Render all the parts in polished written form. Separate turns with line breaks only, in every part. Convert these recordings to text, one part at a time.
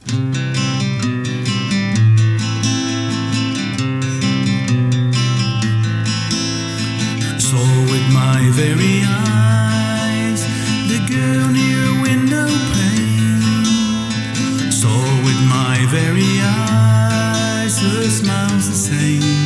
Saw with my very eyes the girl near a window pane. Saw with my very eyes her smile's the same.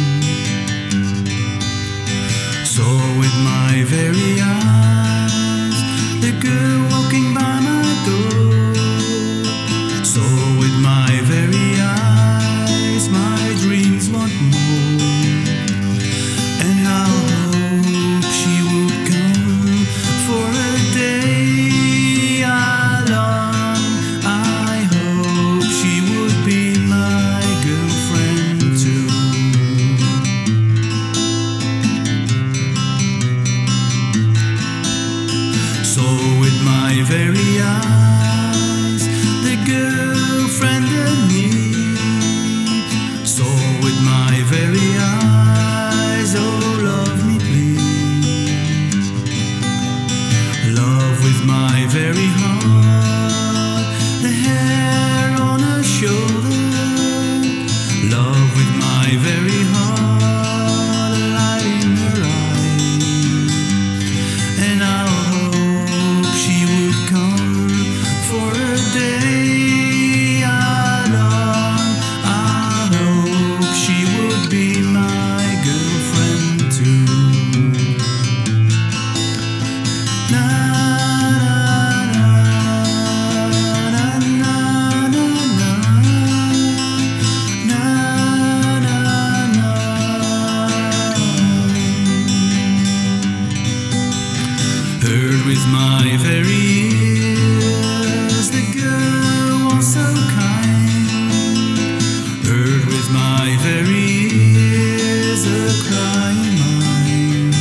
Saw with my very eyes the girl walking by my door. Saw with my very eyes my dreams want more. And I hope she would come for a day I long. I hope she would be my girlfriend too. Saw with my very eyes the girlfriend I need. Saw with my very eyes, oh love me please. Love with my very heart, the hair on her shoulder. Love with my very heart, the light in her eye. And I hope she would come for a day I long. I hope she would be my girlfriend too. Na na na na na na na na na. Heard with my very ears the girl was so kind. Heard with my very ears a crying mind.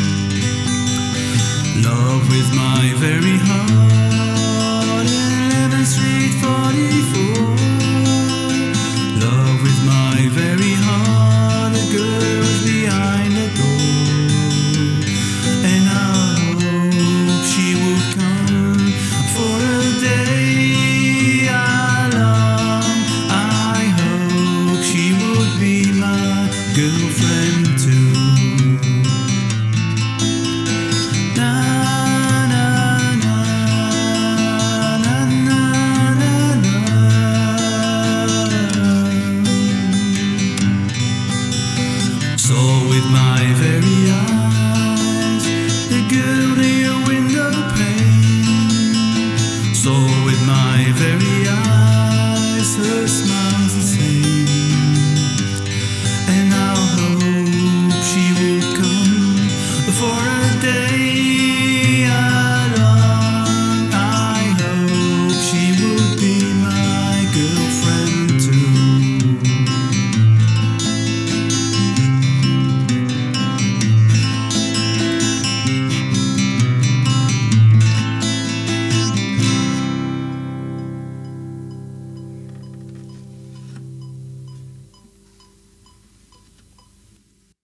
Love with my very heart, 11th Street 44. Love with my very heart, the girls behind the door. And I hope she would come for a day I long. I hope she would be my girlfriend too. Na na na na na na na. Saw with my very eyes the girl near a window pane. Saw with my very